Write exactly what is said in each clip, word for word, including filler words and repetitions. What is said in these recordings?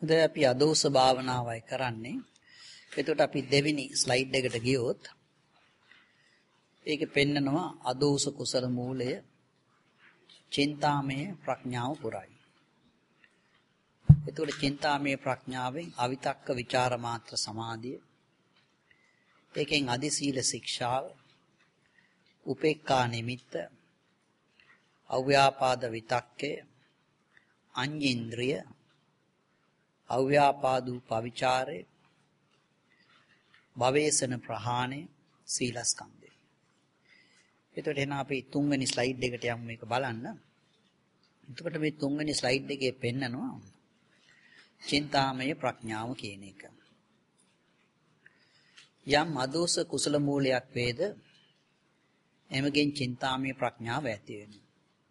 දැන් අපි අදෝස භාවනාවයි කරන්නේ. එතකොට අපි දෙවෙනි ස්ලයිඩ් එකට ගියොත් ඒකේ පෙන්නනවා අදෝස කුසල මූලය චින්තාමය ප්‍රඥාව පුරයි. එතකොට චින්තාමය ප්‍රඥාවෙන් අවිතක්ක ਵਿਚාර මාත්‍ර සමාධිය, ඒකෙන් අදි සීල ශික්ෂාව, උපේක්ඛා නිමිත්ත, අව්‍යාපාද විතක්කය, අඤ්ඤේන්ද්‍රිය, අව්‍යාපාදූ පවිචාරය, භවේසන ප්‍රහාණය, සීලස්කන්ධය. එතකොට එන අපි තුන්වෙනි ස්ලයිඩ් එකට යමු මේක බලන්න. එතකොට මේ තුන්වෙනි ස්ලයිඩ් එකේ පෙන්නනවා චින්තාමය ප්‍රඥාව කියන එක. යම් අදෝස කුසල මූලයක් වේද එමගෙන් චින්තාමය ප්‍රඥාව ඇති වෙනවා.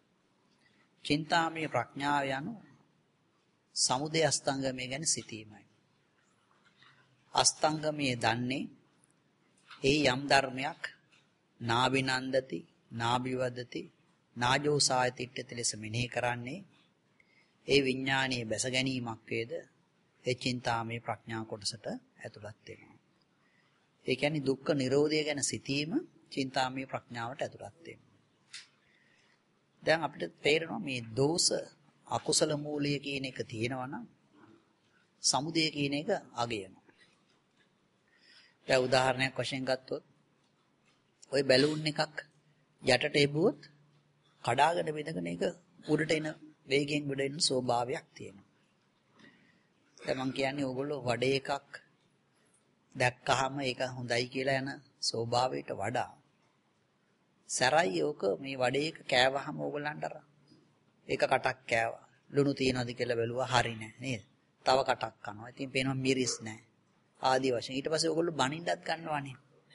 චින්තාමය ප්‍රඥාව යනු සමුදය අස්තංගමය ගැන සිතීමයි. අස්තංගමයේ දන්නේ ඒ යම් ධර්මයක් නාබිනන්දති නාබිවදති නාජෝසායතිට්ඨති ලෙස මෙනෙහි කරන්නේ ඒ විඥානීය බැස ගැනීමක් වේද ඒ චින්තාමය ප්‍රඥා කොටසට ඇතුළත් වෙනවා. ඒ කියන්නේ දුක්ඛ නිරෝධය ගැන සිතීම චින්තාමය ප්‍රඥාවට ඇතුළත් වෙනවා. දැන් අපිට තේරෙනවා මේ දෝෂ අකුසල මූලය කියන එක තියෙනවා නම් සමුදය කියන එක අගයනවා. දැන් උදාහරණයක් වශයෙන් ගත්තොත් ওই බැලූන් එකක් යටට එබුවොත් කඩාගෙන බෙදගෙන ඒක උඩට එන වේගයෙන් උඩ එන ස්වභාවයක් තියෙනවා. දැන් මම කියන්නේ ඕගොල්ලෝ වඩේ එකක් දැක්කහම ඒක හොඳයි කියලා යන ස්වභාවයට වඩා සරයි ඕක මේ වඩේ එක කෑවහම ඕගොල්ලන්ට අර ඒක කටක් කෑවා. ලුණු තියනවාද කියලා බැලුවා හරි නෑ නේද? තව කටක් කනවා. ඉතින් පේනවා මිරිස් නෑ. ආදී වශයෙන්. ඊට පස්සේ ඕගොල්ලෝ බනින්නත් ගන්නවානේ.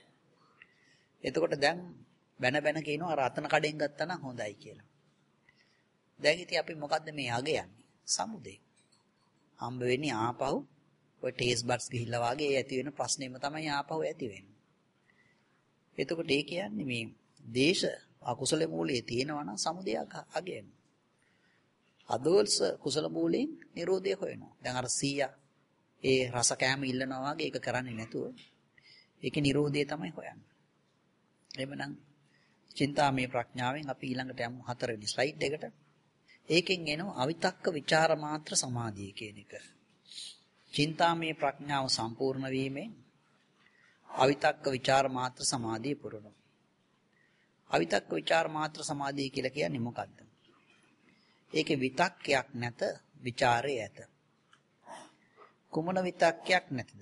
එතකොට දැන් බැන බැන කියනවා අර අතන කඩෙන් ගත්තා නම් හොඳයි කියලා. දැන් ඉතින් අපි මොකද්ද මේ අග යන්නේ? සමුදේ. හම්බ වෙන්නේ ආපහු ඔය ටේස්ට් බඩ්ස් ගිහිල්ලා වාගේ ඒ ඇති වෙන ප්‍රශ්නේම තමයි ආපහු ඇති වෙන්නේ. එතකොට ඒ කියන්නේ මේ දේශ අකුසල මූලයේ තියෙනවා නම් සමුදයක් අගයන. අදෝල්ස කුසල මූලයෙන් නිරෝධය හොයනවා. දැන් අර සීයා ඒ රස කැම ඉල්ලනවා වගේ ඒක කරන්නේ නැතුව ඒකේ නිරෝධය තමයි හොයන්නේ. එහෙමනම් චින්තාමය ප්‍රඥාවෙන් අපි ඊළඟට යමු හතරවෙනි ස්ලයිඩ් එකට. ඒකෙන් එනවා අවිතක්ක ਵਿਚාර මාත්‍ර සමාධිය කියන එක. චින්තාමය ප්‍රඥාව සම්පූර්ණ වීමෙන් අවිතක්ක ਵਿਚාර මාත්‍ර සමාධිය පුරනවා. අවිතක්ක ਵਿਚාර මාත්‍ර සමාධිය කියලා කියන්නේ මොකද්ද? ඒකේ විතක්කයක් නැත, ਵਿਚාරය ඇත. කුමන විතක්කයක් නැතද?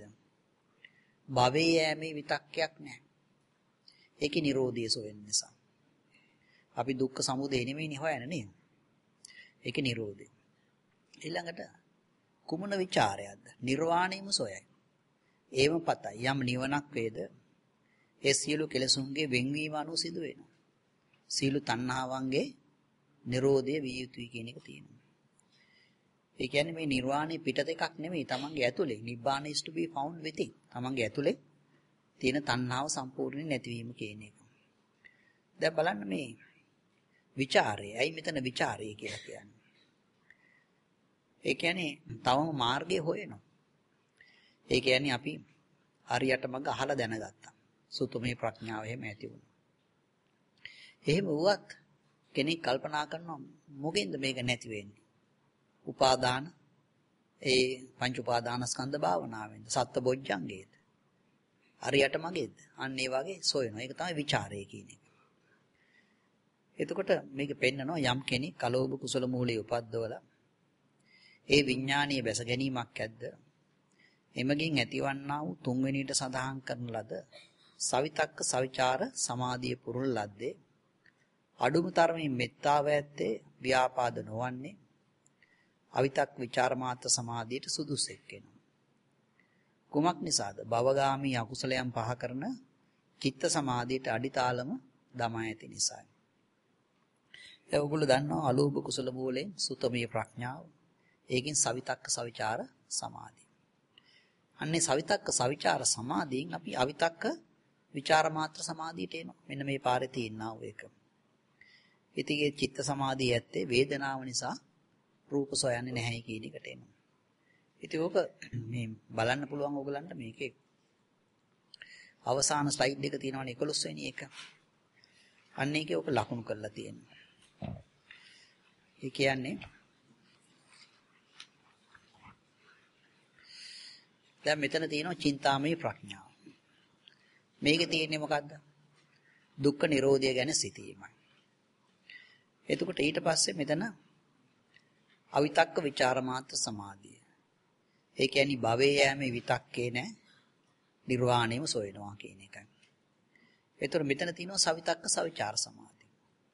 භවයේ යෑමේ විතක්කයක් නැහැ. ඒකේ නිරෝධය සොයන නිසා. අපි දුක්ඛ සමුදය නෙමෙයිනේ හොයන්නේ නේද? ඒකේ නිරෝධය. ඊළඟට කුමන ਵਿਚාරයක්ද? නිර්වාණයම සොයයි. ඒව පතයි. යම් නිවනක් වේද ඒ සියලු කෙලසුන්ගේ වෙන්වීම අනුව සිදු වෙනවා. සියලු තණ්හාවන්ගේ නිරෝධය විය යුතුයි කියන එක තියෙනවා. ඒ කියන්නේ මේ නිර්වාණය පිටත එකක් නෙමෙයි, තමන්ගේ ඇතුලේ. නිබ්බාන is to be found within. තමන්ගේ ඇතුලේ තියෙන තණ්හාව සම්පූර්ණයෙන් නැතිවීම කියන එක. දැන් බලන්න මේ ਵਿਚාරය. ඇයි මෙතන ਵਿਚාරය කියලා කියන්නේ? ඒ කියන්නේ තවම මාර්ගය හොයනවා. ඒ කියන්නේ අපි හරියට මඟ අහලා දැනගත්තා. සුතුමේ ප්‍රඥාව එහෙම ඇති වුණා. එහෙම වුවත් කෙනෙක් කල්පනා කරනවා මොකෙන්ද මේක නැති වෙන්නේ? උපාදාන ඒ පංච උපාදානස්කන්ධ භාවනාවෙන්ද? සත්බොජ්ජංගේද? හරියට මගේද? අන්න ඒ වගේ සොයනවා. ඒක තමයි ਵਿਚාරය කියන්නේ. එතකොට මේක පෙන්නනවා යම් කෙනෙක් කලෝභ කුසල මූලයේ උපද්දවලා ඒ විඥානීය බැස ගැනීමක් ඇද්ද? එමගින් ඇතිවන්නා වූ තුන්වෙනියට සඳහන් කරන ලද සවිතක්ක සවිචාර සමාධිය පුරුණ ලද්දේ අඩුම තරමින් මෙත්තාව ඇත්තේ ව්‍යාපාද නොවන්නේ අවිතක් විචාර මාත්‍ර සමාධියට සුදුසෙක් වෙනවා. කුමක් නිසාද? භවගාමී අකුසලයන් පහ කරන චිත්ත සමාධියට අඩිතාලම දමා ඇති නිසායි. ඒ ඔයගොල්ලෝ දන්නවා අලෝභ කුසල මූලයෙන් සුතමේ ප්‍රඥාව. ඒකෙන් සවිතක්ක සවිචාර සමාධිය. අන්නේ සවිතක්ක සවිචාර සමාධියෙන් අපි අවිතක්ක විචාර මාත්‍ර සමාධියට එනවා. මෙන්න මේ පාරේ තියෙනා වූ එක. ඉතින් ඒ චිත්ත සමාධිය ඇත්තේ වේදනාව නිසා රූප සොයන්නේ නැහැ කියන එකට එනවා. ඉතින් ඕක මේ බලන්න පුළුවන් ඕගලන්ට මේකේ අවසාන ස්ලයිඩ් එක තියෙනවනේ එකොළොස් වෙනි එක. අන්න ඒකේ ඕක ලකුණු කරලා තියෙනවා. ඒ කියන්නේ දැන් මෙතන තියෙනවා චින්තාමය ප්‍රඥාව. මේකේ තියෙන්නේ මොකද්ද? දුක්ඛ නිරෝධය ගැන සිතීමයි. එතකොට ඊට පස්සේ මෙතන අවිතක්ක ਵਿਚාර මාත්‍ර සමාධිය. ඒ කියන්නේ භවයේ යෑමේ විතක්කේ නැහැ. නිර්වාණයම සොයනවා කියන එකයි. එතකොට මෙතන තියෙනවා සවිතක්ක සවිචාර සමාධිය.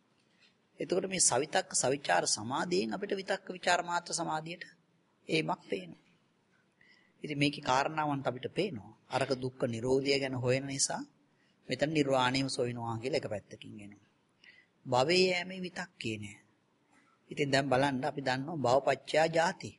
එතකොට මේ සවිතක්ක සවිචාර සමාධියෙන් අපිට විතක්ක ਵਿਚාර මාත්‍ර සමාධියට ඒමක් පේනවා. ඉතින් මේකේ කාරණාවන් අපිට පේනවා. අරක දුක්ඛ නිරෝධය ගැන හොයන නිසා මෙතන නිර්වාණයම සොයනවා කියලා එක පැත්තකින් එනවා. භවයේ යෑමේ විතක්කේ නැහැ. ඉතින් දැන් බලන්න අපි දන්නවා භවපච්චයා ජාති.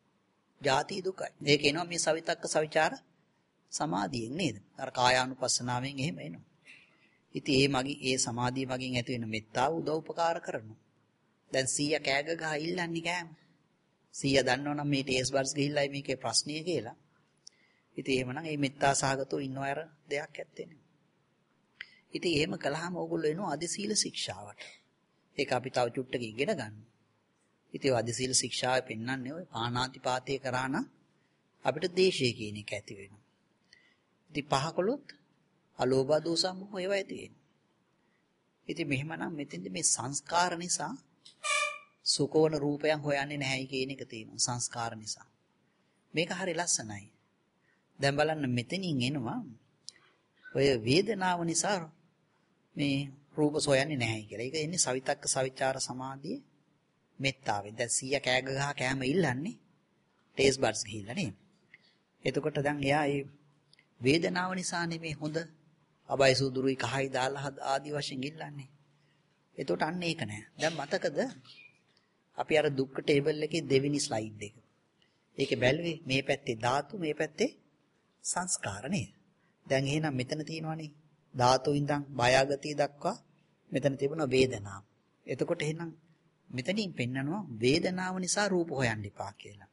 ජාති දුකයි. ඒක එනවා මේ සවිතක්ක සවිචාර සමාධියෙන් නේද? අර කායානුපස්සනාවෙන් එහෙම එනවා. ඉතින් ඒ මගින් ඒ සමාධිය මගින් ඇති වෙන මෙත්තාව උදව් උපකාර කරනවා. දැන් සීයා කෑග ගහ ඉල්ලන්නේ කෑම. සීයා දන්නවනම් මේ ටේස් බර්ස් ගිහිල්ලා මේකේ ප්‍රශ්නිය කියලා. ඉතින් එහෙමනම් මේ මෙත්තා සහගතව ඉන්නව අර දෙයක් ඇත්තේ නේ. ඉතින් එහෙම කළාම ඕගොල්ලෝ එනවා අධි සීල ශික්ෂාවට. ඒක අපි තව චුට්ටක ඉගෙන ගන්න. ඉතින් අධි සීල ශික්ෂාවේ පෙන්වන්නේ ඔය පාණාතිපාතය කරා නම් අපිට දේශය කියන එක ඇති වෙනවා. ඉතින් පහකොලොත් අලෝභ දෝස මොහ ඒවා ඇති වෙනවා. ඉතින් මෙහෙමනම් මෙතෙන්ද මේ සංස්කාර නිසා සුකෝණ රූපයන් හොයන්නේ නැහැයි කියන එක තියෙනවා සංස්කාර නිසා. මේක හරි ලස්සනයි. දැන් බලන්න මෙතනින් එනවා ඔය වේදනාව නිසා මේ රූප සොයන්නේ නැහැයි කියලා. ඒක එන්නේ සවිතක්ක සවිචාර සමාධියේ මෙත්තාවෙන්. දැන් සීයා කෑග ගහ කෑම ඉල්ලන්නේ ටේස් බඩ්ස් ගිහිල්ලා නේ. එතකොට දැන් එයා ඒ වේදනාව නිසා නෙමේ හොඳ අබයි සුදුරුයි කහයි දාලා ආදී වශයෙන් ඉල්ලන්නේ. එතකොට අන්න ඒක නෑ. දැන් මතකද අපි අර දුක්ඛ ටේබල් එකේ දෙවෙනි ස්ලයිඩ් එක. ඒකේ බැලුවේ මේ පැත්තේ ධාතු මේ පැත්තේ සංස්කාර නේද? දැන් එහෙනම් මෙතන තියෙනවනේ ධාතු ඉඳන් බයගතිය දක්වා මෙතන තිබුණා වේදනාව. එතකොට එහෙනම් මෙතනින් පෙන්නනවා වේදනාව නිසා රූප හොයන්න එපා කියලා.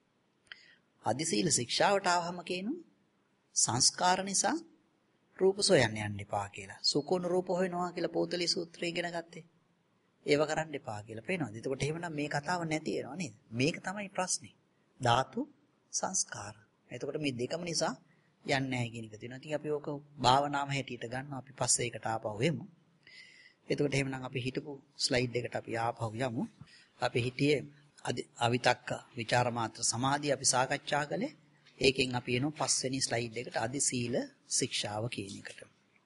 අධි සීල ශික්ෂාවට ආවම කියනවා සංස්කාර නිසා රූප සොයන්න යන්න එපා කියලා. සුකුණ රූප හොයනවා කියලා පොතලි සූත්‍රය ඉගෙන ගත්තේ. ඒව කරන්න එපා කියලා පේනවාද? එතකොට එහෙමනම් මේ කතාව නැති වෙනවා නේද? මේක තමයි ප්‍රශ්නේ. ධාතු සංස්කාර. එතකොට මේ දෙකම නිසා යන්නේ නැහැ කියන එක තියෙනවා. ඉතින් අපි ඕක භාවනාව හැටියට ගන්නවා. අපි පස්සේ ඒකට ආපහු එමු. එතකොට එහෙමනම් අපි හිටපු ස්ලයිඩ් එකට අපි ආපහු යමු. අපි හිටියේ අවිතක්ක ਵਿਚාර මාත්‍ර සමාධිය අපි සාකච්ඡා කළේ. ඒකෙන් අපි එනවා පස්වෙනි ස්ලයිඩ් එකට අධි සීල ශික්ෂාව කියන එකට.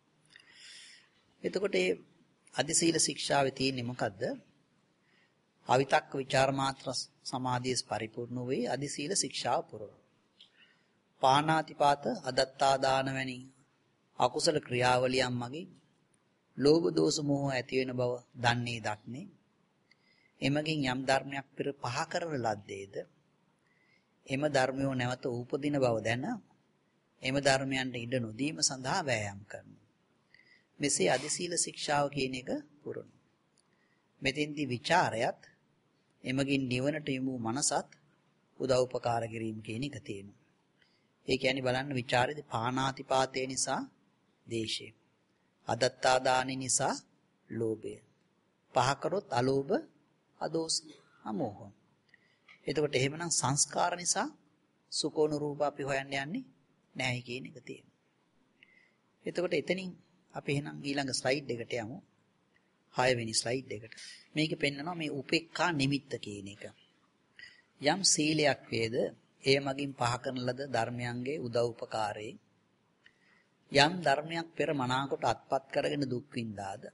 එතකොට මේ අධි සීල ශික්ෂාවේ තියෙන්නේ මොකද්ද? අවිතක්ක ਵਿਚාර මාත්‍ර සමාධියස් පරිපූර්ණ වේ අධි සීල ශික්ෂාව පුරව. පාණාතිපාත අදත්තා දාන වැනි අකුසල ක්‍රියාවලියන් මගින් ලෝභ දෝෂ මොහ ඇති වෙන බව දන්නේ දක්නේ. එමගින් යම් ධර්මයක් පෙර පහ කරන ලද්දේද එම ධර්මයෝ නැවත උපදින බව දැන එම ධර්මයන්ට ඉඩ නොදීම සඳහා වෑයම් කරනවා. මෙසේ අධි සීල ශික්ෂාව කියන එක පුරනවා. මෙතෙන්දී ਵਿਚාරයත් එමගින් නිවනට යොමු මනසත් උදව් උපකාර කිරීම කියන එක තියෙනවා. ඒ කියන්නේ බලන්න ਵਿਚාරෙදි පාණාතිපාතේ නිසා දේශය. අදත්තා දානි නිසා ලෝභය. පහ කරොත් අලෝභ, අදෝස, අමෝහ. එතකොට එහෙමනම් සංස්කාර නිසා සුකෝණ රූප අපි හොයන්න යන්නේ නැහැ කියන එක තියෙනවා. එතකොට එතනින් අපි එහෙනම් ඊළඟ ස්ලයිඩ් එකට යමු. හය වෙනි ස්ලයිඩ් එකට. මේකේ පෙන්නනවා මේ උපේක්ඛා නිමිත්ත කියන එක. යම් සීලයක් වේද ඒ මගින් පහ කරන ලද ධර්මයන්ගේ උදව් උපකාරයෙන් යම් ධර්මයක් පෙර මනාකොට අත්පත් කරගෙන දුක් විඳාද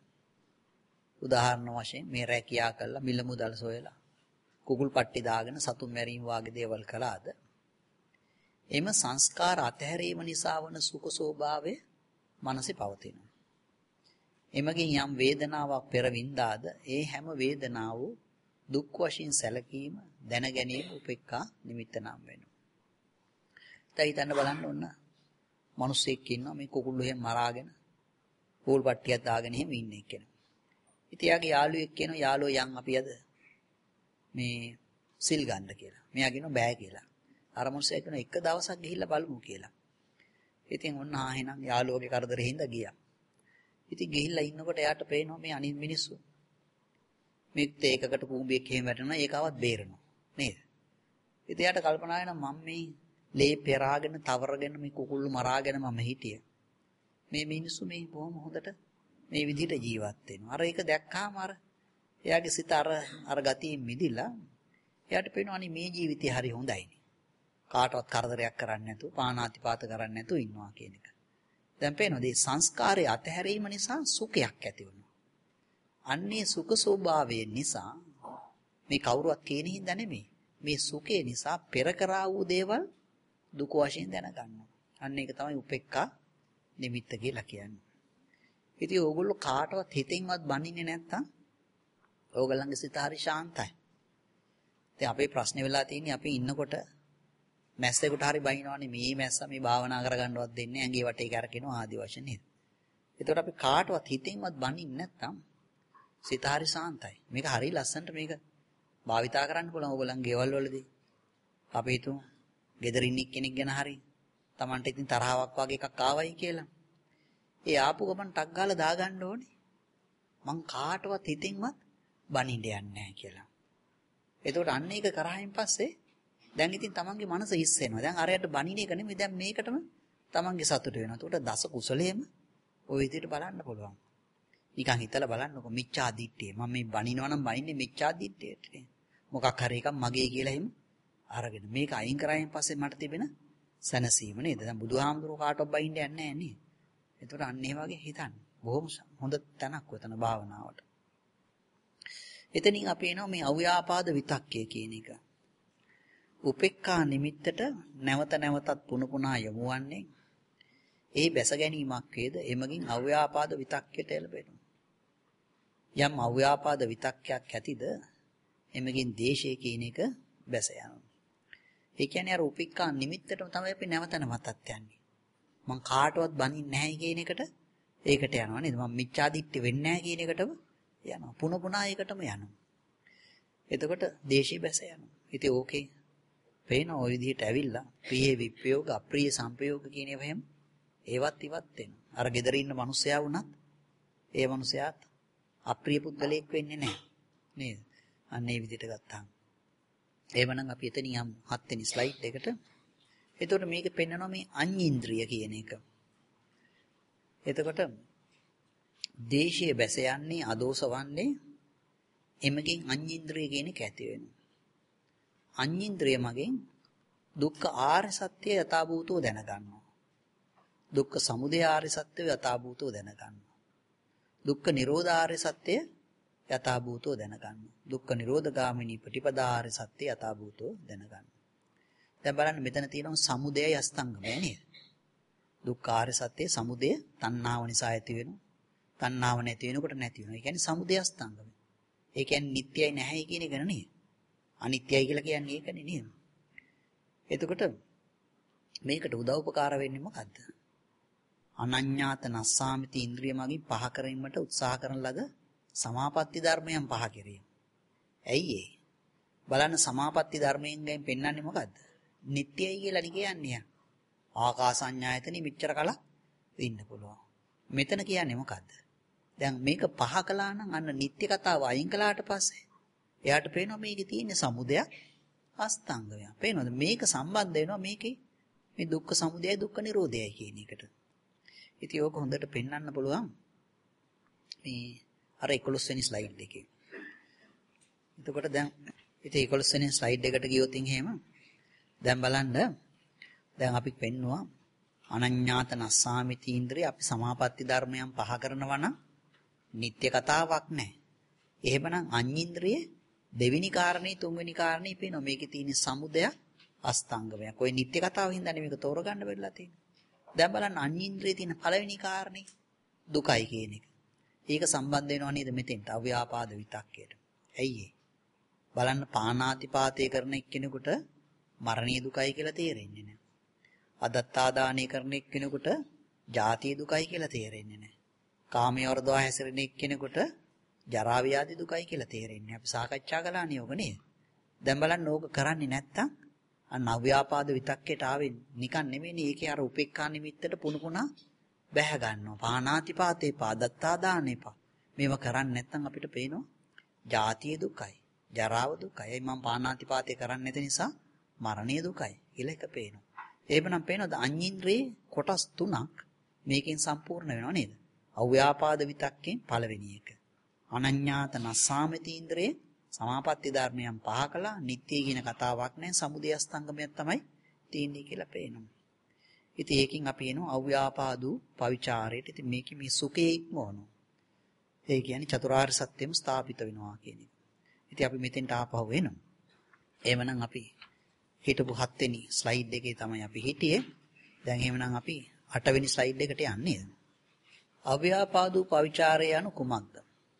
උදාහරණ වශයෙන් මේ රැකියා කළා මිල මුදල් සොයලා කුකුල් පට්ටි දාගෙන සතුන් මැරීම වාගේ දේවල් කළාද එම සංස්කාර අතහැරීම නිසා වන සුඛ ස්වභාවය මනසේ පවතිනවා. එමගින් යම් වේදනාවක් පෙර විඳාද ඒ හැම වේදනාව දුක් වශයෙන් සැලකීම දැන ගැනීම උපේක්ඛා නිමිත්ත නම් වෙනවා. දැන් හිතන්න බලන්න ඕන මිනිස්සෙක් ඉන්නවා මේ කුකුල්ලු එහෙම මරාගෙන පූල් පට්ටියක් දාගෙන එහෙම ඉන්නේ කෙනෙක්. ඉතින් යාගේ යාළුවෙක් කියනවා යාළුවෝ යන් අපි අද මේ සිල් ගන්න කියලා. මෙයා කියනවා බෑ කියලා. අර මොන්සේ කියන එක දවසක් ගිහිල්ලා බලමු කියලා. ඉතින් ඔන්න ආ එහෙනම් යාළුවගේ කරදරේ හින්දා ගියා. ඉතින් ගිහිල්ලා ඉන්නකොට එයාට පේනවා මේ අනිත් මිනිස්සු මෙත් ඒකකට කූඹියක් එහෙම වැටෙනවා ඒකවත් බේරනවා නේද? ඉතින් එයාට කල්පනා වෙනවා මම මේ ලේ පෙරාගෙන තවරගෙන මේ කුකුල්ලු මරාගෙන මම හිටියේ. මේ මිනිස්සු මේ බොහොම හොඳට මේ විදිහට ජීවත් වෙනවා. අර ඒක දැක්කාම අර එයාගේ සිත අර අර ගතියින් මිදිලා එයාට පේනවා අනේ මේ ජීවිතය හරි හොඳයිනේ. කාටවත් කරදරයක් කරන්නේ නැතුව පානාතිපාත කරන්නේ නැතුව ඉන්නවා කියන එක. දැන් පේනවා මේ සංස්කාරයේ අතහැරීම නිසා සුඛයක් ඇති වෙනවා. අන්නේ සුඛ ස්වභාවය නිසා මේ කවුරුවත් කියන හින්දා නෙමෙයි. මේ සුඛේ නිසා පෙර කරා වූ දේවල් දුක වශයෙන් දැනගන්නවා. අන්න ඒක තමයි උපේක්ඛා නිමිත්ත කියලා කියන්නේ. ඉතින් ඕගොල්ලෝ කාටවත් හිතෙන්වත් බනින්නේ නැත්තම් ඕගොල්ලන්ගේ සිත හරි ශාන්තයි. දැන් අපේ ප්‍රශ්නේ වෙලා තියෙන්නේ අපි ඉන්නකොට මැස්සෙකුට හරි බනිනවනේ මේ මැස්සා මේ භාවනා කරගන්නවත් දෙන්නේ ඇඟේ වටේ කරකිනවා ආදි වශයෙන් නේද? ඒතකොට අපි කාටවත් හිතෙන්වත් බනින්නේ නැත්තම් සිත හරි ශාන්තයි. මේක හරි ලස්සනට මේක භාවිතා කරන්න පුළුවන් ඕගොල්ලන්ගේ ගෙවල් වලදී. අපි හිතමු ගෙදරින් කෙනෙක් ගැන හරි Tamanට ඉතින් තරහාවක් වගේ එකක් ආවයි කියලා. ඒ ආපු ගමන් ටක් ගාලා දාගන්න ඕනේ. මං කාටවත් හිතින්වත් බනින්න යන්නේ නැහැ කියලා. එතකොට අන්න ඒක කරායින් පස්සේ දැන් ඉතින් Tamanගේ මනස හිස් වෙනවා. දැන් අරයට බනින එක නෙමෙයි දැන් මේකටම Tamanගේ සතුට වෙනවා. එතකොට දස කුසලයේම ওই විදිහට බලන්න පුළුවන්. නිකන් හිතලා බලන්නකො මිච්ඡා දිට්ඨිය. මම මේ බනිනවා නම් බනින්නේ මිච්ඡා දිට්ඨියට. මොකක් හරි එකක් මගේ කියලා එහෙම අරගෙන මේක අයින් කරායින් පස්සේ මට තිබෙන සැනසීම නේද? දැන් බුදුහාමුදුරුවෝ කාටවත් බයින්න යන්නේ නැහැ නේ. ඒතකොට අන්න ඒ වගේ හිතන්න. බොහොම හොඳ තැනක් වතන භාවනාවට. එතනින් අපි එනවා මේ අව්‍යාපාද විතක්කය කියන එක. උපේක්ඛා නිමිත්තට නැවත නැවතත් පුන පුනා යොමු වන්නේ ඒ බැස ගැනීමක් වේද එමගින් අව්‍යාපාද විතක්කයට එළඹෙනවා. යම් අව්‍යාපාද විතක්කයක් ඇතිද එමගින් දේශය කියන එක බැස යනවා. ඒ කියන්නේ අර උපේක්ඛා නිමිත්තටම තමයි අපි නැවත නැවතත් යන්නේ. මං කාටවත් බනින්නේ නැහැ කියන එකට ඒකට යනවා නේද? මම මිච්ඡා දිට්ඨි වෙන්නේ නැහැ කියන එකටම යනවා. පුන පුනා ඒකටම යනවා. එතකොට දේශී බැස යනවා. ඉතින් ඕකේ පේන ওই විදිහට ඇවිල්ලා ප්‍රිය විප්‍රයෝග අප්‍රිය සංපයෝග කියන ඒවා එහෙම ඒවත් ඉවත් වෙනවා. අර ගෙදර ඉන්න මිනිස්සයා වුණත් ඒ මිනිසයාත් අප්‍රිය පුද්ගලයෙක් වෙන්නේ නැහැ. නේද? අන්න ඒ විදිහට ගත්තාම. එහෙමනම් අපි එතන යම් හත් වෙනි ස්ලයිඩ් එකට. එතකොට මේක පෙන්නනවා මේ අඤ්ඤේන්ද්‍රිය කියන එක. එතකොට දේශයේ බැස යන්නේ අදෝස වන්නේ එමකින් අඤ්ඤේන්ද්‍රිය කියන එක ඇති වෙනවා. අඤ්ඤේන්ද්‍රිය මගෙන් දුක්ඛ ආර්ය සත්‍ය යථාභූතව දැනගන්නවා. දුක්ඛ සමුදය ආර්ය සත්‍ය යථාභූතව දැනගන්නවා. දුක්ඛ නිරෝධ ආර්ය සත්‍ය යථාභූතව දැනගන්නවා. දුක්ඛ නිරෝධ ගාමිනී ප්‍රතිපදා ආර්ය සත්‍ය යථාභූතව දැනගන්නවා. දැන් බලන්න මෙතන තියෙනවා සමුදයයි අස්තංගමයි නේද? දුක්ඛ ආර්ය සත්‍ය සමුදය තණ්හාව නිසා ඇති වෙනවා. තණ්හාව නැති වෙනකොට නැති වෙනවා. ඒ කියන්නේ සමුදය අස්තංගමයි. ඒ කියන්නේ නිට්ටයයි නැහැයි කියන එක නෙවෙයි. අනිත්‍යයි කියලා කියන්නේ ඒකනේ නේද? එතකොට මේකට උදව්පකාර වෙන්නේ මොකද්ද? අනඤ්ඤාත නස්සාමිති ඉන්ද්‍රිය මගින් පහ කිරීමට උත්සාහ කරන ලද සමාපatti ධර්මයන් පහ කිරීම. ඇයි ඒ? බලන්න සමාපatti ධර්මයෙන් ගැන පෙන්වන්නේ මොකද්ද? නිට්ටයයි කියලා නේ කියන්නේ. ආකාසඤ්ඤායතනෙ මෙච්චර කලක් ඉන්න පුළුවන්. මෙතන කියන්නේ මොකද්ද? දැන් මේක පහ කළා නම් අන්න නිට්ටය කතාව අයින් කළාට පස්සේ එයාට පේනවා මේකේ තියෙන සමුදයක් අස්තංගයක්. පේනවද? මේක සම්බන්ධ වෙනවා මේකේ මේ දුක්ඛ සමුදයයි දුක්ඛ නිරෝධයයි කියන එකට. ඉතින් ඕක හොඳට පෙන්වන්න පුළුවන් මේ අර එකොළොස් වෙනි ස්ලයිඩ් එකේ. එතකොට දැන් ඉතින් එකොළොස් වෙනි ස්ලයිඩ් එකට ගියොත් එහෙම දැන් බලන්න දැන් අපි පෙන්නවා අනඤ්ඤාත නස්සාමිති ඉන්ද්‍රිය අපි සමාපatti ධර්මයන් පහ කරනවා නම් නිත්‍ය කතාවක් නැහැ. එහෙමනම් අඤ්ඤින්ද්‍රිය දෙවෙනි කාරණේ තුන්වෙනි කාරණේ පේනවා මේකේ තියෙන සමුදය අස්තංගමයක්. ඔය නිත්‍ය කතාව හින්දානේ මේක තෝරගන්න බැරිලා තියෙන්නේ. දැන් බලන්න අඤ්ඤින්ද්‍රියේ තියෙන පළවෙනි කාරණේ දුකයි කියන එක. ඒක සම්බන්ධ වෙනවා නේද මෙතෙන්ට අව්‍යාපාද විතක්කයට. ඇයි ඒ? බලන්න පානාතිපාතය කරන එක්කෙනෙකුට මරණීය දුකයි කියලා තේරෙන්නේ නැහැ. අදත්තාදානය කරන එක්කෙනෙකුට ජාතිය දුකයි කියලා තේරෙන්නේ නැහැ. කාමයේ වර්ධවා හැසිරෙන එක්කෙනෙකුට ජරා ව්‍යාධි දුකයි කියලා තේරෙන්නේ. අපි සාකච්ඡා කළානේ ඕක නේද? දැන් බලන්න ඕක කරන්නේ නැත්තම් අන්න අව්‍යාපාද විතක්කේට ආවේ නිකන් නෙමෙයිනේ. ඒකේ අර උපේක්ඛා නිමිත්තට පුණු පුණා බැහැ ගන්නවා. පාණාතිපාතේ පාදත්තා දාන්නේපා. මේව කරන්නේ නැත්නම් අපිට පේනවා ජාතිය දුකයි, ජරාව දුකයි. ඒ මම පාණාතිපාතේ කරන්නේ නැති නිසා මරණය දුකයි කියලා එක පේනවා. එහෙමනම් පේනවද අඤ්ඤින්ද්‍රේ කොටස් තුනක් මේකෙන් සම්පූර්ණ වෙනව නේද? අව්‍යාපාද විතක්කෙන් පළවෙනි එක. අනඤ්ඤාත නස්සාමිති ඉන්ද්‍රේ සමාපatti ධර්මයන් පහ කළා. නිත්‍ය කියන කතාවක් නැහැ. සමුදය අස්තංගමයක් තමයි තියෙන්නේ කියලා පේනවා. ඉතින් ඒකෙන් අපි එනවා අව්‍යාපාදු පවිචාරයට. ඉතින් මේකේ මේ සුඛේ ඉක්මවනවා. ඒ කියන්නේ චතුරාර්ය සත්‍යෙම ස්ථාපිත වෙනවා කියන එක. ඉතින් අපි මෙතෙන්ට ආපහු එනවා. එහෙමනම් අපි හිටපු හත් වෙනි ස්ලයිඩ් එකේ තමයි අපි හිටියේ. දැන් එහෙමනම් අපි අට වෙනි ස්ලයිඩ් එකට යන්නේ. අව්‍යාපාදු පවිචාරය යනු කුමක්ද?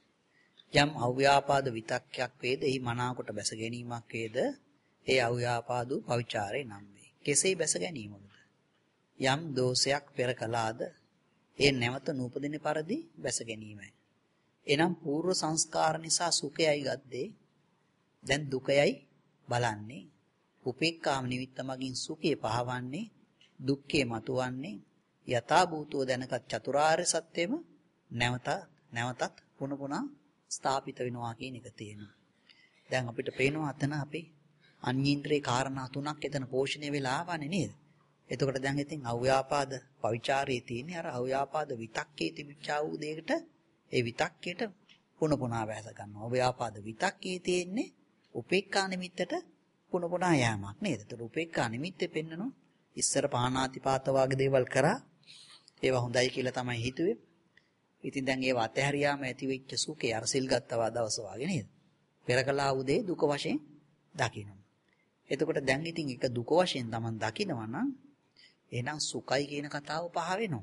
යම් අව්‍යාපාද විතක්කයක් වේද, එහි මනාකොට බැස ගැනීමක් වේද, ඒ අව්‍යාපාදු පවිචාරේ නම් වේ. කෙසේ බැස ගැනීමද? යම් දෝෂයක් පෙර කළාද, ඒ නැවත නූපදින පරිදි බැස ගැනීමයි. එනම් పూర్ව සංස්කාර නිසා සුඛයයි ගද්දේ දැන් දුකයයි බලන්නේ. උපේක්ඛාම නිමිත්ත මගින් සුඛය පහවන්නේ, දුක්ඛේ මතුවන්නේ. යථා භූතෝ දැනගත් චතුරාර්ය සත්‍යෙම නැවත නැවතත් පුන පුනා ස්ථාපිත වෙනවා කියන එක තියෙනවා. දැන් අපිට පේනවා අතන අපි අඤ්ඤේන්ද්‍රේ කාරණා තුනක් එතන පෝෂණය වෙලා ආවනේ නේද? එතකොට දැන් ඉතින් අව්‍යාපාද පවිචාරයේ තියෙන්නේ අර අව්‍යාපාද විතක්කේ තිබිච්චා වූ දෙයකට ඒ විතක්කේට පුන පුනා වැස ගන්නවා. අව්‍යාපාද විතක්කේ තියෙන්නේ උපේක්ඛා නිමිත්තට පුන පුනා යෑමක් නේද? ඒතර උපේක්ඛා නිමිත්තේ පෙන්නනවා ඉස්සර පාණාතිපාත වගේ දේවල් කරා. ඒවා හොඳයි කියලා තමයි හිතුවේ. ඉතින් දැන් ඒව අතහැරියාම ඇති වෙච්ච සුඛය අර සිල් ගත්තා දවස වගේ නේද? පෙර කළා වූ දේ දුක වශයෙන් දකිනවා. එතකොට දැන් ඉතින් ඒක දුක වශයෙන් Taman දකිනවා නම් එහෙනම් සුඛයි කියන කතාව පහ වෙනවා.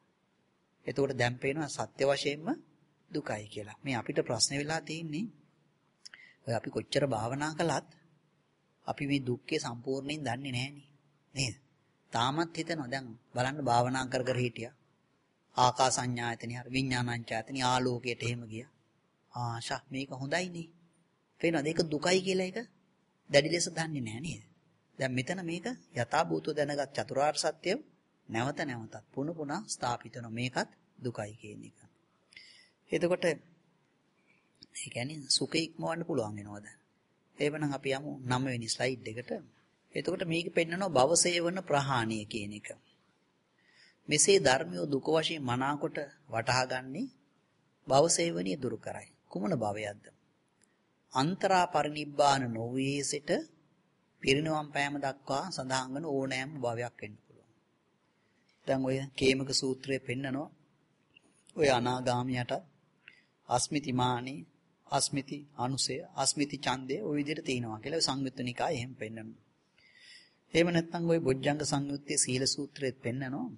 එතකොට දැන් පේනවා සත්‍ය වශයෙන්ම දුකයි කියලා. මේ අපිට ප්‍රශ්න වෙලා තියෙන්නේ ඔය අපි කොච්චර භාවනා කළත් අපි මේ දුක්ඛේ සම්පූර්ණයෙන් දන්නේ නැහනේ. නේද? තාමත් හිතනවා දැන් බලන්න භාවනා කර කර හිටියා. ආකාසඤ්ඤායතනිය හරි විඥානඤ්ඤායතනිය ආලෝකයට එහෙම ගියා. ආශා මේක හොඳයිනේ. පේනවද? ඒක දුකයි කියලා එක දැඩි ලෙස දන්නේ නැහැ නේද? දැන් මෙතන මේක යථා භූතව දැනගත් චතුරාර්ය සත්‍ය නැවත නැවතත් පුන පුනා ස්ථාපිත වෙන මේකත් දුකයි කියන එක. එතකොට ඒ කියන්නේ සුඛ ඉක්මවන්න පුළුවන් වෙනවා දැන්. එහෙමනම් අපි යමු නව වෙනි ස්ලයිඩ් එකට. එතකොට මේක පෙන්නනවා භවසේවන ප්‍රහාණය කියන එක. මෙසේ ධර්මිය දුක වශයෙන් මනාකොට වටහාගන්නේ භවසේවනිය දුරු කරයි. කුමන භවයක්ද? අන්තරා පරිනිබ්බාන නොවේ සිට පිරිනවම් පෑම දක්වා සඳහන් වන ඕනෑම භවයක් වෙන්න පුළුවන්. දැන් ඔය කේමක සූත්‍රයේ පෙන්නනවා ඔය අනාගාමියට අස්මිතිමානේ, අස්මිති අනුසය, අස්මිති ඡන්දේ ওই විදිහට තියෙනවා කියලා සංයුත්ත නිකායේ එහෙම පෙන්නනවා. එහෙම නැත්නම් ওই බොජ්ජංග සංයුත්තේ සීල සූත්‍රයේත් පෙන්නනවා.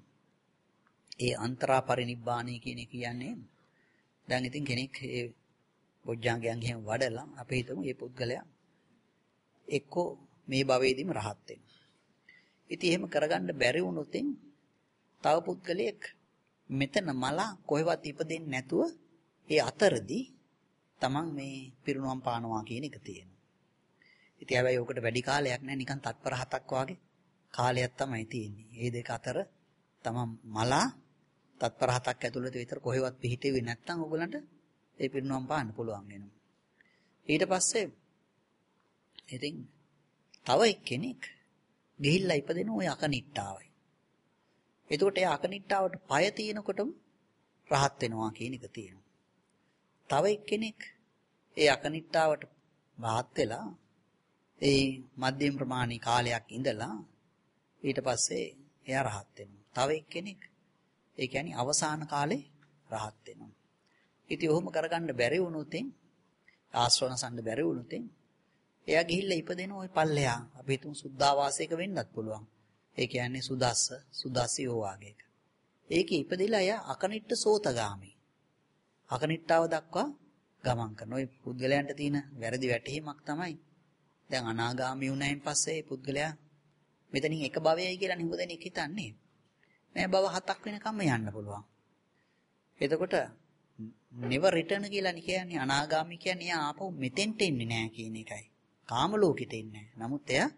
ඒ අන්තරා පරිනිබ්බාණය කියන එක කියන්නේ දැන් ඉතින් කෙනෙක් ඒ බොජ්ජංගයන් එහෙම වඩලා අපි හිතමු මේ පුද්ගලයා එක්කෝ මේ භවයේදීම රහත් වෙනවා. ඉතින් එහෙම කරගන්න බැරි වුණොත් තව පුද්ගලයෙක් මෙතන මලා කොහෙවත් ඉපදෙන්නේ නැතුව ඒ අතරදී තමන් මේ පිරිනුවම් පානවා කියන එක තියෙනවා. ඉතින් හැබැයි ඔකට වැඩි කාලයක් නැහැ, නිකන් තත්පර හතක් වගේ කාලයක් තමයි තියෙන්නේ. මේ දෙක අතර තමන් මලා තත්පර හතක් ඇතුළත විතර කොහෙවත් පිහිටෙන්නේ නැත්නම් ඕගලන්ට ඒ පිරිනුවම් පාන්න පුළුවන් වෙනවා. ඊට පස්සේ ඉතින් තව එක්කෙනෙක් ගිහිල්ලා ඉපදෙන ওই අකනිට්ටාවයි. එතකොට ඒ අකනිට්ටාවට පය තියෙනකොටම රහත් වෙනවා කියන එක තියෙනවා. තව එක්කෙනෙක් ඒ අකනිට්ටාවට රහත් වෙලා ඒ මධ්‍යම ප්‍රමාණී කාලයක් ඉඳලා ඊට පස්සේ එයා රහත් වෙනවා. තව එක්කෙනෙක් ඒ කියන්නේ අවසාන කාලේ රහත් වෙනවා. ඉතින් ඔහොම කරගන්න බැරි වුණොත් ආශ්‍රවණ සම්ඩ බැරි වුණොත් එයා ගිහිල්ලා ඉපදෙන ওই පල්ලෙහා අපි හිතමු සුද්ධාවාසයක වෙන්නත් පුළුවන්. ඒ කියන්නේ සුදස්ස සුදස්සියෝ වාගේක. ඒකේ ඉපදිලා එයා අකනිට්ට සෝතගාමි. අකනිට්ටාව දක්වා ගමන් කරන ওই පුද්ගලයන්ට තියෙන වැරදි වැටහීමක් තමයි දැන් අනාගාමී වුණායින් පස්සේ පුද්ගලයා මෙතනින් එක භවයයි කියලා නිහුදෙනෙක් හිතන්නේ. මේ භව හතක් වෙනකම්ම යන්න පුළුවන්. එතකොට never return කියලා කියන්නේ අනාගාමී කියන්නේ එයා ආපහු මෙතෙන්ට එන්නේ නැහැ කියන එකයි. කාම ලෝකෙට එන්නේ නැහැ. නමුත් එයා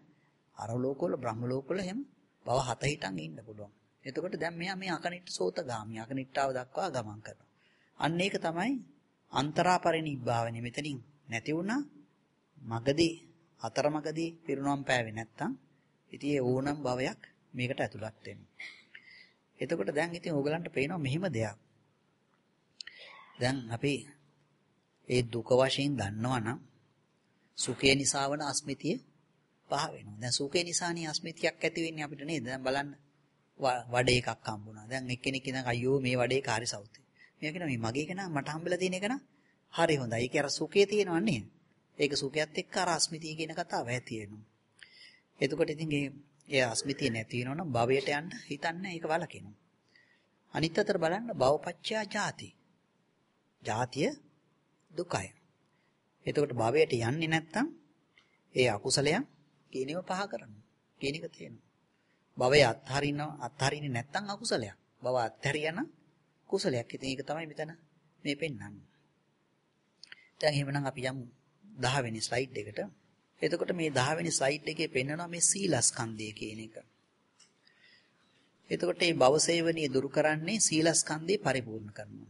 අර ලෝකවල බ්‍රහ්ම ලෝකවල එහෙම භව හත හිටන් ඉන්න පුළුවන්. එතකොට දැන් මෙයා මේ අකනිට්ඨ සෝතගාමී අකනිට්ඨාව දක්වා ගමන් කරනවා. අන්න ඒක තමයි අන්තරාපරිනිබ්බාවනේ. මෙතනින් නැති වුණා මගදී අතරමගදී පිරුණම් පෑවේ නැත්තම් ඉතින් ඒ ඕනම් භවයක් මේකට ඇතුළත් වෙනවා. එතකොට දැන් ඉතින් ඕගලන්ට පේනවා මෙහිම දෙයක්. දැන් අපි ඒ දුක වශයෙන් දන්නවනම් සුඛය නිසා වන අස්මිතිය පහ වෙනවා. දැන් සුඛය නිසානේ අස්මිතියක් ඇති වෙන්නේ අපිට නේද? දැන් බලන්න වඩේ එකක් හම්බුණා. දැන් එක්කෙනෙක් ඉඳන් අයියෝ මේ වඩේ කාරි සෞතේ. මේ කියනවා මේ මගේ එක නා මට හම්බෙලා තියෙන එක නා හරි හොඳයි. ඒක අර සුඛය තියෙනවා නේද? ඒක සුඛයත් එක්ක අර අස්මිතිය කියන කතාව ඇති වෙනවා. එතකොට ඉතින් ඒ ඒ අස්මිතිය නැති වෙනවනම් භවයට යන්න හිතන්නේ ඒක වලකිනවා. අනිත් අතට බලන්න භවපච්චයා ජාති. ජාතිය දුකයි. එතකොට භවයට යන්නේ නැත්තම් ඒ අකුසලයන් කීනව පහ කරනවා. කියන එක තියෙනවා. භවය අත්හරින අත්හරින්නේ නැත්තම් අකුසලයක්. භව අත්හැරියන කුසලයක්. ඉතින් ඒක තමයි මෙතන මේ පෙන්වන්නේ. දැන් එහෙමනම් අපි යමු දහ වෙනි ස්ලයිඩ් එකට. එතකොට මේ දහ වෙනි ස්ලයිඩ් එකේ පෙන්වනවා මේ සීලස්කන්ධය කියන එක. එතකොට මේ භවසේවනිය දුරු කරන්නේ සීලස්කන්ධය පරිපූර්ණ කරනවා.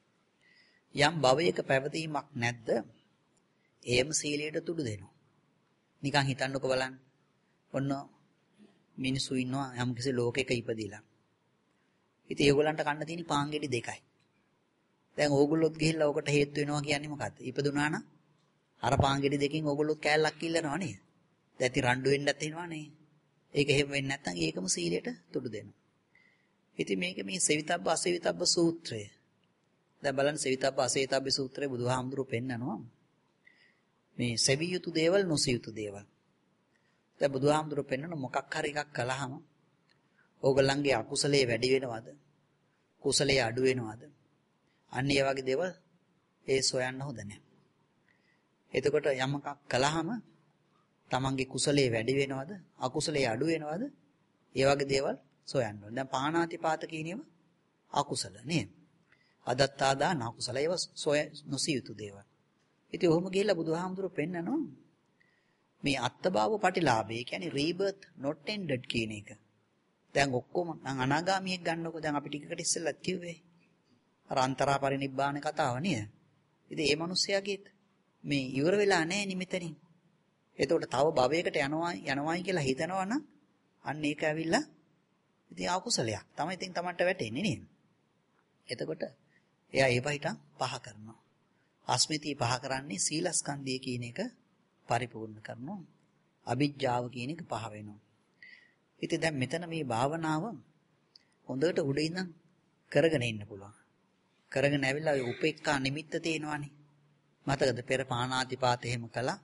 යම් භවයක පැවතීමක් නැද්ද? එයම සීලයට තුඩු දෙනවා. නිකන් හිතන්නකෝ බලන්න. ඔන්න මිනිස්සු ඉන්නවා යම් කිසි ලෝකයක ඉපදිලා. ඉතින් ඒගොල්ලන්ට කන්න තියෙන පාන් ගෙඩි දෙකයි. දැන් ඕගොල්ලොත් ගිහිල්ලා ඔකට හේතු වෙනවා කියන්නේ මොකද්ද? ඉපදුනා නම් අර පාන් ගෙඩි දෙකෙන් ඕගොල්ලොත් කෑල්ලක් ඉල්ලනවා නේද? දැන් ඉතින් රණ්ඩු වෙන්නත් වෙනවා නේ. ඒක එහෙම වෙන්නේ නැත්නම් ඒකම සීලයට තුඩු දෙනවා. ඉතින් මේක මේ සවිතබ්බ අසවිතබ්බ සූත්‍රය. දැන් බලන්න සවිතබ්බ අසවිතබ්බ සූත්‍රයේ බුදුහාමුදුරුවෝ පෙන්නනවා. මේ සෙවිය යුතු දේවල් නොසිය යුතු දේවල්. දැන් බුදුහාමුදුරුවෝ පෙන්නන මොකක් හරි එකක් කළාම ඕගොල්ලන්ගේ අකුසලයේ වැඩි වෙනවද? කුසලයේ අඩු වෙනවද? අන්න ඒ වගේ දේවල් ඒ සොයන්න හොඳ නැහැ. එතකොට යමක් කළාම තමන්ගේ කුසලයේ වැඩි වෙනවද? අකුසලයේ අඩු වෙනවද? ඒ වගේ දේවල් සොයන්න ඕනේ. දැන් පාණාතිපාත කියන ඒවා අකුසල නේද? අදත්තාදා නාකුසල ඒවා සොය නොසිය යුතු දේවල්. ඉතින් ඔහොම ගිහිල්ලා බුදුහාමුදුරුවෝ පෙන්නනවා මේ අත්බව පටිලාභය කියන්නේ rebirth not ended කියන එක. දැන් ඔක්කොම නම් අනාගාමියෙක් ගන්නකො දැන් අපි ටිකකට ඉස්සෙල්ලත් කිව්වේ. අර අන්තරා පරිනිබ්බාන කතාව නේද? ඉතින් මේ මිනිස්යාගේත් මේ ඉවර වෙලා නැහැ නේ මෙතනින්. එතකොට තව භවයකට යනවා යනවායි කියලා හිතනවා නම් අන්න ඒක ඇවිල්ලා ඉතින් අකුසලයක්. තමයි ඉතින් Tamanට වැටෙන්නේ නේද? එතකොට එයා ඒ පිටන් පහ කරනවා. අස්මිතී පහ කරන්නේ සීලස්කන්ධය කියන එක පරිපූර්ණ කරනවා. අවිජ්ජාව කියන එක පහ වෙනවා. ඉතින් දැන් මෙතන මේ භාවනාව හොඳට උඩ ඉඳන් කරගෙන ඉන්න පුළුවන්. කරගෙන ඇවිල්ලා ඔය උපේක්ඛා නිමිත්ත තියෙනවානේ. මතකද පෙර පාණාතිපාත එහෙම කළා.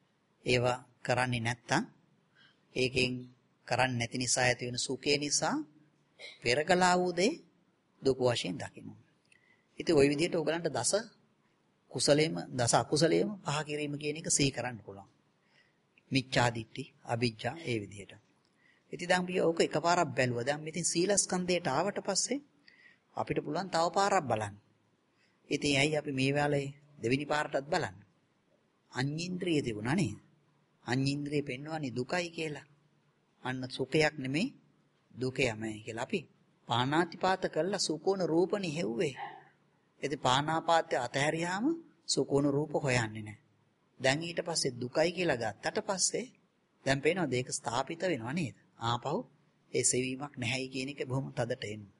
ඒවා කරන්නේ නැත්තම් ඒකෙන් කරන්නේ නැති නිසා ඇති වෙන සුඛය නිසා පෙරකලා වූ දේ දුක වශයෙන් දකිනවා. ඉතින් ওই විදිහට ඔයගලන්ට දස කුසලයේම දස අකුසලයේම පහ කිරීම කියන එක සිහි කරන්න පුළුවන්. මිච්ඡා දිට්ඨි, අවිජ්ජා ඒ විදිහට. ඉතින් දැන් අපි ඕක එකපාරක් බැලුවා. දැන් මෙතින් සීලස්කන්ධයට ආවට පස්සේ අපිට පුළුවන් තව පාරක් බලන්න. ඉතින් ඇයි අපි මේ වෙලාවේ දෙවෙනි පාරටත් බලන්න? අඤ්ඤේන්ද්‍රිය තිබුණා නේද? අඤ්ඤේන්ද්‍රිය පෙන්වන්නේ දුකයි කියලා. අන්න සුඛයක් නෙමෙයි දුකයමයි කියලා අපි පාණාතිපාත කළා සුකෝණ රූපණි හෙව්වේ. ඉතින් පාණාපාතය අතහැරියාම සුකෝණ රූප හොයන්නේ නැහැ. දැන් ඊට පස්සේ දුකයි කියලා ගත්තට පස්සේ දැන් පේනවද ඒක ස්ථාපිත වෙනව නේද? ආපහු ඒ සෙවීමක් නැහැයි කියන එක බොහොම තදට එනවා.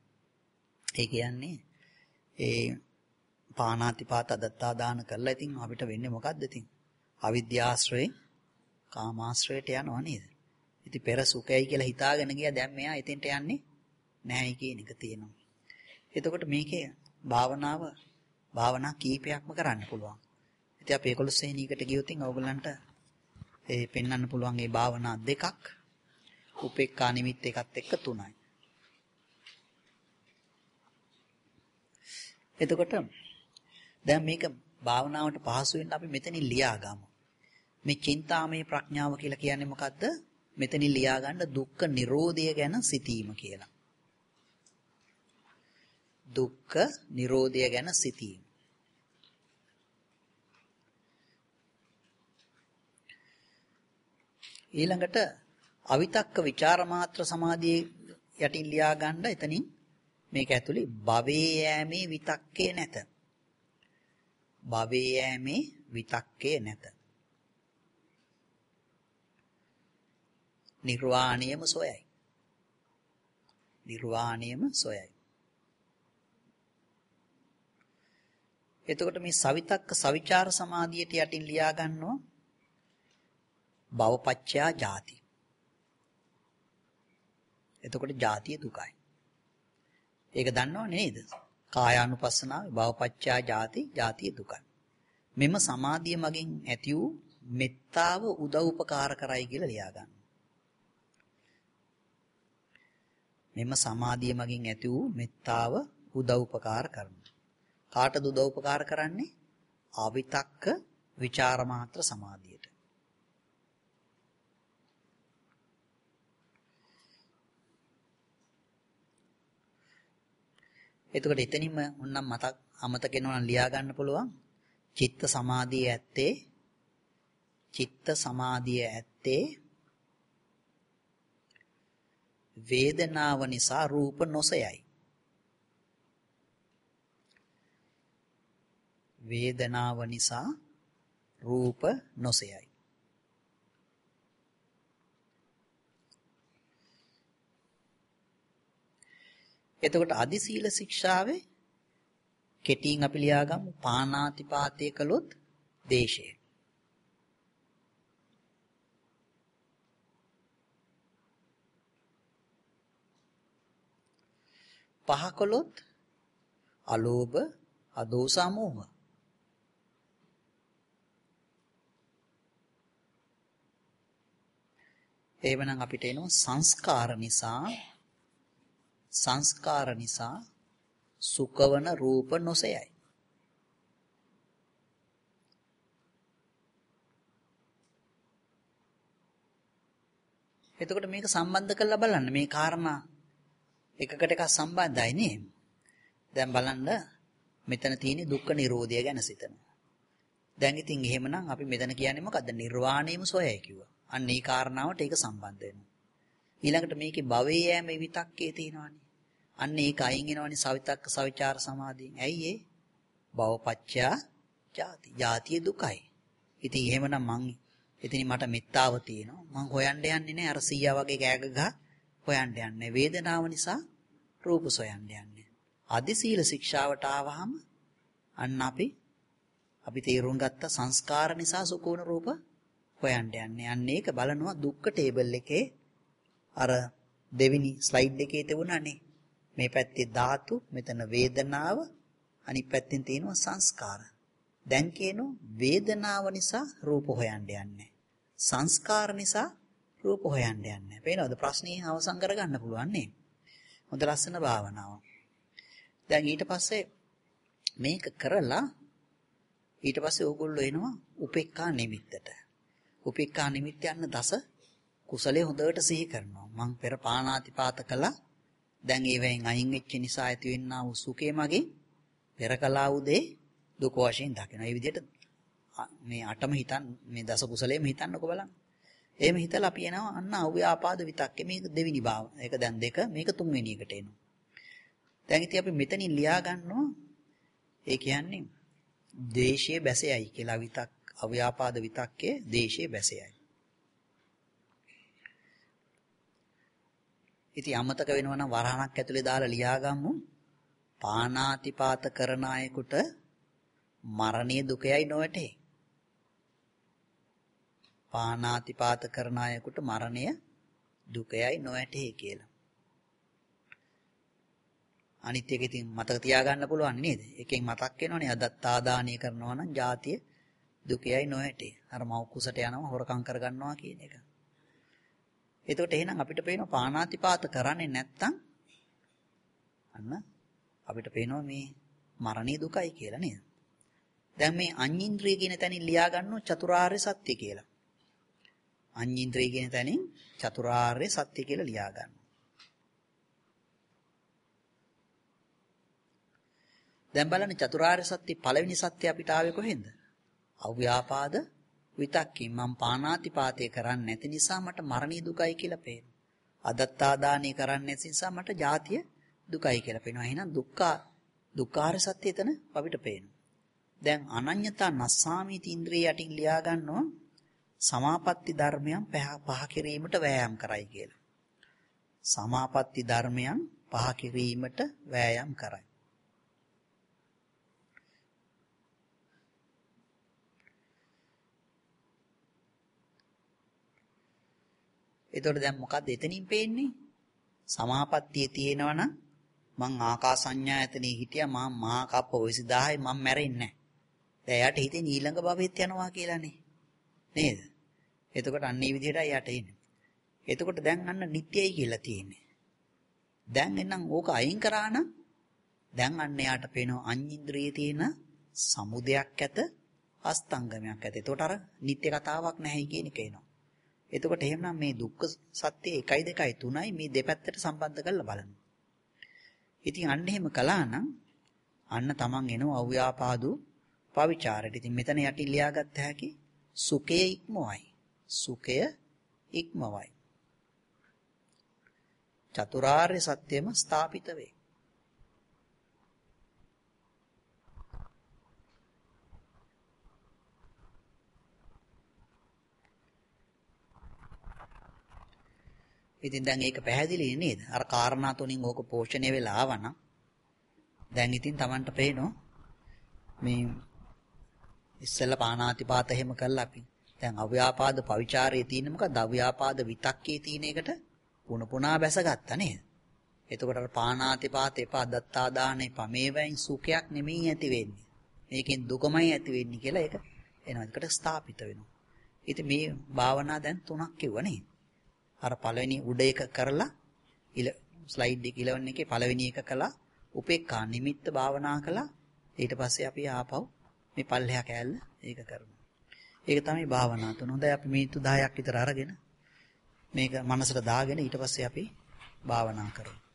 ඒ කියන්නේ ඒ පාණාතිපාත අදත්තා දාන කරලා ඉතින් අපිට වෙන්නේ මොකද්ද ඉතින්? අවිද්‍යාශ්‍රයෙන් කාමාශ්‍රයට යනවා නේද? ඉතින් පෙර සුඛයි කියලා හිතාගෙන ගියා දැන් මෙයා එතෙන්ට යන්නේ නැහැයි කියන එක තියෙනවා. එතකොට මේකේ භාවනාව භාවනා කීපයක්ම කරන්න පුළුවන්. ඉතින් අපි ඒකොළොස් වෙනි එකට ගියොත් ඉතින් ඕගලන්ට ඒ පෙන්වන්න පුළුවන් මේ භාවනා දෙකක් උපේක්ඛා නිමිත්ත එකත් එක්ක තුනයි. එතකොට දැන් මේක භාවනාවට පහසු වෙන්න අපි මෙතනින් ලියා ගමු. මේ චින්තාමය ප්‍රඥාව කියලා කියන්නේ මොකද්ද? මෙතනින් ලියා ගන්න දුක්ඛ නිරෝධය ගැන සිතීම කියලා. දුක්ඛ නිරෝධය ගැන සිතීම. ඊළඟට අවිතක්ක ਵਿਚාර මාත්‍ර සමාධියේ යටින් ලියා ගන්න එතනින් මේක ඇතුලේ භවයේ යෑමේ විතක්කේ නැත. භවයේ යෑමේ විතක්කේ නැත. නිර්වාණයම සොයයි. නිර්වාණයම සොයයි. එතකොට මේ සවිතක්ක සවිචාර සමාධියට යටින් ලියා ගන්නවා භවපච්චයා ජාති. එතකොට ජාතිය දුකයි. ඒක දන්නවනේ නේද? කායානුපස්සනාවේ භවපච්චයා ජාති, ජාතිය දුකයි. මෙම සමාධිය මගින් ඇති වූ මෙත්තාව උදව් උපකාර කරයි කියලා ලියා ගන්න. මෙම සමාධිය මගින් ඇති වූ මෙත්තාව උදව් උපකාර කරනවා. කාටද උදව් උපකාර කරන්නේ? අවිතක්ක විචාර මාත්‍ර සමාධියට. එතකොට එතනින්ම උන්නම් මතක් අමතක වෙනවා නම් ලියා ගන්න පුළුවන්. චිත්ත සමාධිය ඇත්තේ චිත්ත සමාධිය ඇත්තේ වේදනාව නිසා රූප නොසයයි. වේදනාව නිසා රූප නොසයයි. එතකොට අදි සීල ශික්ෂාවේ කෙටියෙන් අපි ලියාගමු පාණාතිපාතය කළොත් දේශය. පහ කළොත් අලෝභ අදෝස අමෝහ. එවනම් අපිට එනවා සංස්කාර නිසා සංස්කාර නිසා සුඛවන රූප නොසයයි. එතකොට මේක සම්බන්ධ කරලා බලන්න මේ කාරණා එකකට එකක් සම්බන්ධයි නේ. දැන් බලන්න මෙතන තියෙන දුක්ඛ නිරෝධය ගැන සිතනවා. දැන් ඉතින් එහෙමනම් අපි මෙතන කියන්නේ මොකද්ද? නිර්වාණයම සොයයි කිව්වා. අන්න ඒ කාරණාවට ඒක සම්බන්ධ වෙනවා. ඊළඟට මේකේ භවයේ යෑමේ විතක්කේ තියෙනවානේ. අන්න ඒක අයින් වෙනවානේ සවිතක්ක සවිචාර සමාධියෙන්. ඇයි ඒ? භවපච්චයා ජාති. ජාතිය දුකයි. ඉතින් එහෙමනම් මං එතනින් මට මෙත්තාව තියෙනවා. මං හොයන්න යන්නේ නැහැ අර සීයා වගේ කෑග ගහ හොයන්න යන්නේ. වේදනාව නිසා රූප සොයන්න යන්නේ. අදි සීල ශික්ෂාවට ආවහම අන්න අපි අපි තේරුම් ගත්ත සංස්කාර නිසා සුඛෝන රූප හොයන්න යන්නේ. අන්න ඒක බලනවා දුක්ඛ ටේබල් එකේ අර දෙවෙනි ස්ලයිඩ් එකේ තිබුණානේ. මේ පැත්තේ ධාතු, මෙතන වේදනාව, අනිත් පැත්තෙන් තියෙනවා සංස්කාර. දැන් කියනවා වේදනාව නිසා රූප හොයන්න යන්නේ. සංස්කාර නිසා රූප හොයන්න යන්නේ. පේනවද ප්‍රශ්නේ අවසන් කරගන්න පුළුවන් නේ. හොඳ ලස්සන භාවනාව. දැන් ඊට පස්සේ මේක කරලා ඊට පස්සේ ඕගොල්ලෝ එනවා උපේක්ඛා නිමිත්තට. උපේක්ඛා නිමිත්ත යන දස කුසලයේ හොඳට සිහි කරනවා. මං පෙර පාණාතිපාත කළා. දැන් ඒවෙන් අයින් වෙච්ච නිසා ඇති වෙන්නා වූ සුඛේ මගේ පෙර කළා වූ දේ දුක වශයෙන් දකිනවා. මේ විදිහට මේ අටම හිතන් මේ දස කුසලයේම හිතන්නකෝ බලන්න. එහෙම හිතලා අපි එනවා අන්න අව්‍යාපාද විතක්කේ මේක දෙවෙනි භාව. ඒක දැන් දෙක මේක තුන්වෙනි එකට එනවා. දැන් ඉතින් අපි මෙතනින් ලියා ගන්නවා ඒ කියන්නේ දේශයේ බැසයයි කියලා විතක් අව්‍යාපාද විතක්කේ දේශයේ බැසයයි. ඉතින් අමතක වෙනවා නම් වරහණක් ඇතුලේ දාලා ලියාගමු පාණාතිපාත කරන අයෙකුට මරණීය දුකයි නොවැටේ. පාණාතිපාත කරන අයෙකුට මරණය දුකයි නොවැටේ කියලා. අනිත් එක ඉතින් මතක තියාගන්න පුළුවන් නේද? එකෙන් මතක් වෙනවනේ අදත්තාදානය කරනවා නම් ජාතිය දුකයි නොවැටේ. අර මව් කුසට යනවා හොරකම් කරගන්නවා කියන එක. එතකොට එහෙනම් අපිට පේනවා පාණාතිපාත කරන්නේ නැත්තම් අන්න අපිට පේනවා මේ මරණීය දුකයි කියලා නේද? දැන් මේ අඤ්ඤින්ද්‍රිය කියන තැනින් ලියා ගන්නවා චතුරාර්ය සත්‍ය කියලා. අඤ්ඤින්ද්‍රිය කියන තැනින් චතුරාර්ය සත්‍ය කියලා ලියා ගන්නවා. දැන් බලන්න චතුරාර්ය සත්‍ය පළවෙනි සත්‍ය අපිට ආවේ කොහෙන්ද? අව්‍යාපාද විතක්කේ මම පාණාතිපාතේ කරන්නේ නැති නිසා මට මරණීය දුකයි කියලා පේනවා. අදත්තාදානී කරන්නේ නැති නිසා මට ජාතිය දුකයි කියලා පේනවා. එහෙනම් දුක්ඛ දුක්ඛාර සත්‍ය එතන අපිට පේනවා. දැන් අනඤ්‍යතා නස්සාමීති ඉන්ද්‍රිය යටින් ලියා ගන්නවා සමාපatti ධර්මයන් පහ කිරීමට වෑයම් කරයි කියලා. සමාපatti ධර්මයන් පහ කිරීමට වෑයම් කරයි. එතකොට දැන් මොකද්ද එතනින් පේන්නේ? සමාපත්තිය තියෙනවා නම් මං ආකාසඤ්ඤායතනෙ හිටියා මම මහා කප්ප විසිදාහයි මම මැරෙන්නේ නැහැ. දැන් එයාට හිතෙන ඊළඟ භවෙත් යනවා කියලානේ. නේද? එතකොට අන්න ඒ විදිහට එයාට එන්නේ. එතකොට දැන් අන්න නිට්ටයයි කියලා තියෙන්නේ. දැන් එන්නම් ඕක අයින් කරා නම් දැන් අන්න එයාට පේනවා අඤ්ඤින්ද්‍රියේ තියෙන සමුදයක් ඇත අස්තංගමයක් ඇත. එතකොට අර නිට්ටය කතාවක් නැහැ කියන එක එනවා. එතකොට එහෙමනම් මේ දුක්ඛ සත්‍ය එකයි දෙකයි තුනයි මේ දෙපැත්තට සම්බන්ධ කරලා බලන්න. ඉතින් අන්න එහෙම කළා නම් අන්න තමන් එනවා අව්‍යාපාදු පවිචාරයට. ඉතින් මෙතන යටින් ලියාගත්ත හැකි සුඛය ඉක්මවයි. සුඛය ඉක්මවයි. චතුරාර්ය සත්‍යම ස්ථාපිත වේ. ඉතින් දැන් ඒක පැහැදිලි නේද? අර කාරණා තුنين ඕක පෝෂණය වෙලා ආවනම් දැන් ඉතින් Tamanට පේනවා මේ ඉස්සෙල්ලා පාණාතිපාත එහෙම කළා අපි. දැන් අව්‍යාපාද පවිචාරයේ තියෙන මොකද? අව්‍යාපාද විතක්කේ තියෙන එකට පුන පුනා බැසගත්තා නේද? එතකොට අර පාණාතිපාත එපා දත්තා දාන එපා මේවෙන් සුඛයක් නෙමෙයි ඇති වෙන්නේ. මේකෙන් දුකමයි ඇති වෙන්නේ කියලා ඒක එනවා. ඒකට ස්ථාපිත වෙනවා. ඉතින් මේ භාවනා දැන් තුනක් කිව්වා නේද? අර පළවෙනි උඩ එක කරලා ඉල ස්ලයිඩ් එක ඉලවන්න එකේ පළවෙනි එක කළා උපේක්ඛා නිමිත්ත භාවනා කළා. ඊට පස්සේ අපි ආපහු මේ පල්ලෙහා කෑල්ල ඒක කරනවා. ඒක තමයි භාවනා තුන. හොඳයි අපි මිනිත්තු දහයක් විතර අරගෙන මේක මනසට දාගෙන ඊට පස්සේ අපි භාවනා කරමු.